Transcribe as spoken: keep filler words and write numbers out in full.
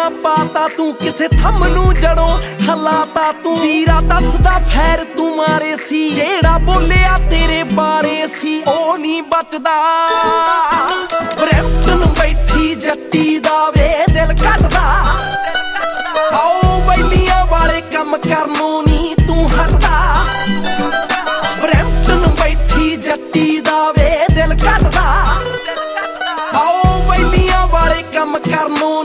ਨਾ ਪਾਤਾ ਤੂੰ ਕਿਸੇ ਥੰਮ ਨੂੰ ਜੜੋਂ ਹਲਾਤਾ ਤੂੰ ਵੀਰਾ ਦੱਸਦਾ ਫੈਰ ਤੂੰ ਮਾਰੇ ਸੀ ਜਿਹੜਾ ਬੋਲਿਆ ਤੇਰੇ ਬਾਰੇ ਸੀ ਉਹ ਨਹੀਂ ਬਚਦਾ ਬਰੈਂਪਟਨ ਬੈਠੀ ਜੱਟੀ ਦਾ ਵੇ ਦਿਲ ਕੱਟਦਾ ਆਓ ਵੈਲੀਆਂ ਵਾਲੇ ਕੰਮ ਕਰਨੋਂ ਨੀ ਤੂੰ ਹਟਦਾ ਬਰੈਂਪਟਨ ਬੈਠੀ ਜੱਟੀ ਦਾ ਵੇ ਦਿਲ ਕੱਟਦਾ ਆਓ ਵੈਲੀਆਂ ਵਾਲੇ ਕੰਮ ਕਰਨੋਂ